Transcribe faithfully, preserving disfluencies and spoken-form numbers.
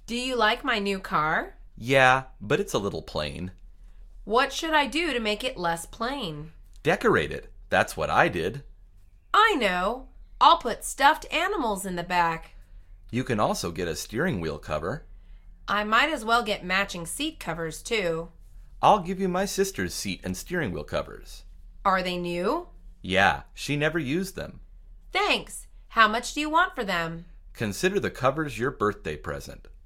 Do you like my new car? Yeah, but it's a little plain. What should I do to make it less plain? Decorate it. That's what I did. I know. I'll put stuffed animals in the back. You can also get a steering wheel cover. I might as well get matching seat covers, too. I'll give you my sister's seat and steering wheel covers. Are they new? Yeah, she never used them. Thanks. How much do you want for them? Consider the covers your birthday present.